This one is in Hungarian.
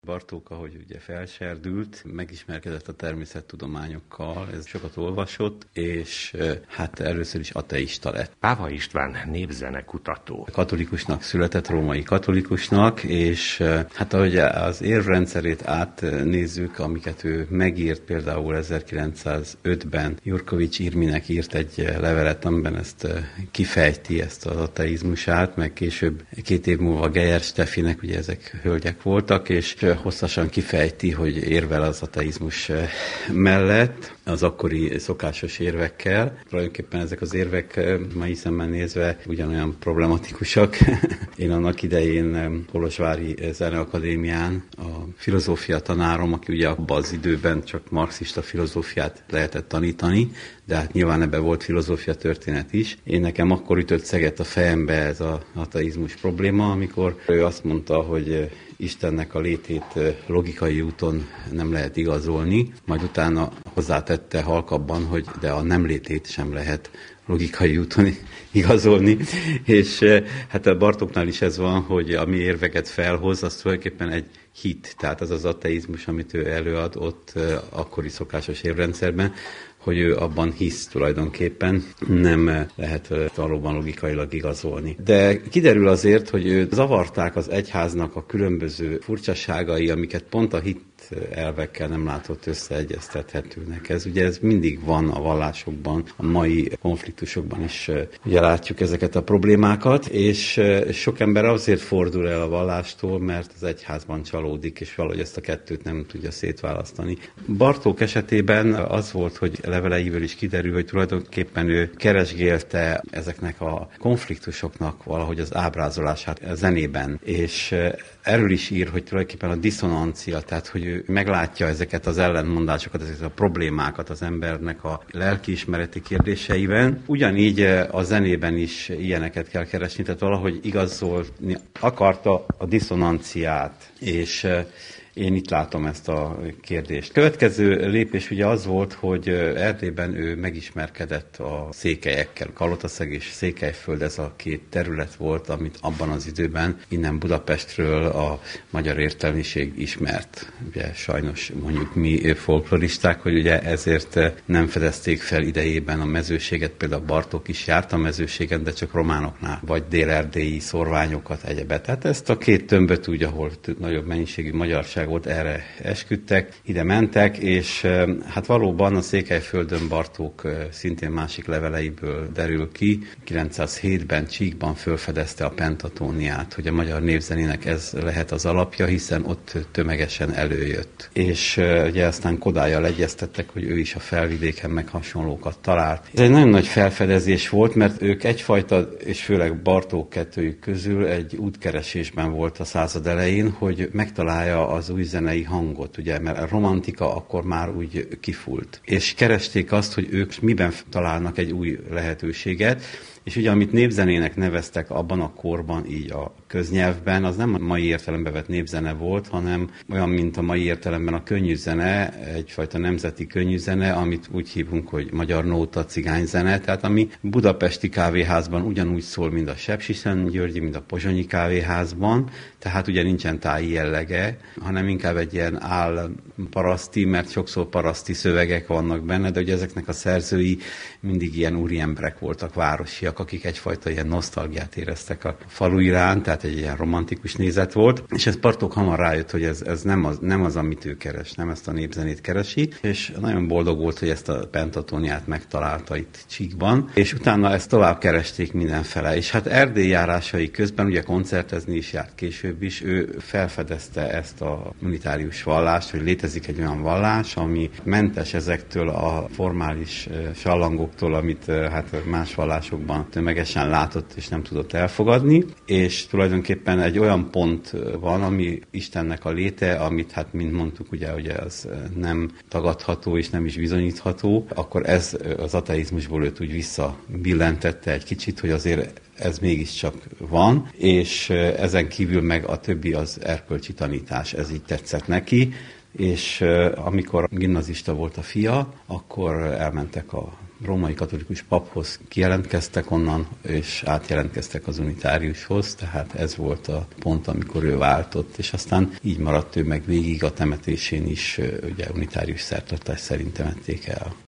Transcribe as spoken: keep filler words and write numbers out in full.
Bartók, ahogy ugye felserdült, megismerkedett a természettudományokkal, ez sokat olvasott, és hát először is ateista lett. Páva István népzenekutató. Katolikusnak született, római katolikusnak, és hát ahogy az érvrendszerét átnézzük, amiket ő megírt, például ezerkilencszázötben Jurkovics Irminek írt egy levelet, amiben ezt kifejti, ezt az ateizmusát, meg később két év múlva Geyer Steffinek, ugye ezek hölgyek voltak, és hosszasan kifejti, hogy érvel az ateizmus mellett, az akkori szokásos érvekkel. Tulajdonképpen ezek az érvek mai szemmel nézve ugyanolyan problematikusak. Én annak idején Kolozsvári Zeneakadémián a filozófia tanárom, aki ugye abban az időben csak marxista filozófiát lehetett tanítani, de hát nyilván ebben volt filozófia történet is. Én nekem akkor ütött szeget a fejembe ez az ateizmus probléma, amikor ő azt mondta, hogy Istennek a létét logikai úton nem lehet igazolni, majd utána hozzátette halkabban, hogy de a nem létét sem lehet logikai úton igazolni, és hát a Bartóknál is ez van, hogy ami érveket felhoz, az tulajdonképpen egy hit, tehát az az ateizmus, amit ő előad ott akkori szokásos érvrendszerben, hogy ő abban hisz tulajdonképpen, nem lehet valóban logikailag igazolni. De kiderül azért, hogy zavarták az egyháznak a különböző furcsaságai, amiket pont a hit elvekkel nem látott összeegyeztethetőnek. Ez ugye ez mindig van a vallásokban, a mai konfliktusokban is ugye látjuk ezeket a problémákat, és sok ember azért fordul el a vallástól, mert az egyházban csalódik, és valahogy ezt a kettőt nem tudja szétválasztani. Bartók esetében az volt, hogy leveleiből is kiderül, hogy tulajdonképpen ő keresgélte ezeknek a konfliktusoknak valahogy az ábrázolását a zenében, és erről is ír, hogy tulajdonképpen a diszonancia, tehát hogy ő meglátja ezeket az ellentmondásokat, ezeket a problémákat az embernek a lelkiismereti kérdéseiben. Ugyanígy a zenében is ilyeneket kell keresni, tehát valahogy igazolni akarta a diszonanciát, és én itt látom ezt a kérdést. Következő lépés ugye az volt, hogy Erdélyben ő megismerkedett a székelyekkel. Kalotaszeg és Székelyföld, ez a két terület volt, amit abban az időben innen Budapestről a magyar értelmiség ismert. Ugye sajnos mondjuk mi folkloristák, hogy ugye ezért nem fedezték fel idejében a mezőséget, például Bartók is járt a mezőségen, de csak románoknál, vagy dél-erdélyi szorványokat, egyebet. Tehát ezt a két tömböt úgy, ahol nagyobb mennyiségű magyarság volt, erre esküdtek, ide mentek, és hát valóban a Székelyföldön Bartók szintén másik leveleiből derül ki. kilencszázhétben Csíkban felfedezte a pentatóniát, hogy a magyar népzenének ez lehet az alapja, hiszen ott tömegesen előjött. És ugye aztán Kodállyal egyeztettek, hogy ő is a felvidéken meg hasonlókat talált. Ez egy nagyon nagy felfedezés volt, mert ők egyfajta, és főleg Bartók kettőjük közül egy útkeresésben volt a század elején, hogy megtalálja az új zenei hangot, ugye, mert a romantika akkor már úgy kifult. És keresték azt, hogy ők miben találnak egy új lehetőséget, és ugye amit népzenének neveztek abban a korban, így a köznyelvben, az nem a mai értelemben vett népzene volt, hanem olyan, mint a mai értelemben a könnyűzene, egyfajta nemzeti könnyűzene, amit úgy hívunk, hogy magyar nóta, cigányzene, tehát ami budapesti kávéházban ugyanúgy szól, mint a Sepsiszentgyörgyi, mint a pozsonyi kávéházban, tehát ugye nincsen táji jellege, hanem inkább egy ilyen álparaszti, mert sokszor paraszti szövegek vannak benne, de ugye ezeknek a szerzői mindig ilyen úriemberek voltak, városiak, akik egyfajta ilyen nosztalgiát éreztek a falu iránt, tehát egy ilyen romantikus nézet volt, és ez Bartók hamar rájött, hogy ez, ez nem, az, nem az, amit ő keres, nem ezt a népzenét keresi, és nagyon boldog volt, hogy ezt a pentatóniát megtalálta itt Csíkban, és utána ezt tovább keresték mindenfele, és hát Erdély járásai közben, ugye koncertezni is járt később is, ő felfedezte ezt a unitárius vallást, hogy létezik egy olyan vallás, ami mentes ezektől a formális sallangoktól, amit hát más vallásokban tömegesen látott és nem tudott elfogadni, és tulajdonképpen egy olyan pont van, ami Istennek a léte, amit hát, mint mondtuk, ugye, ugye az nem tagadható és nem is bizonyítható, akkor ez az ateizmusból őt úgy visszabillentette egy kicsit, hogy azért ez mégiscsak van, és ezen kívül meg a többi az erkölcsi tanítás, ez így tetszett neki, és amikor gimnazista volt a fia, akkor elmentek a római katolikus paphoz kijelentkeztek onnan, és átjelentkeztek az unitáriushoz, tehát ez volt a pont, amikor ő váltott, és aztán így maradt ő meg végig a temetésén is, ugye unitárius szertartás szerint temették el.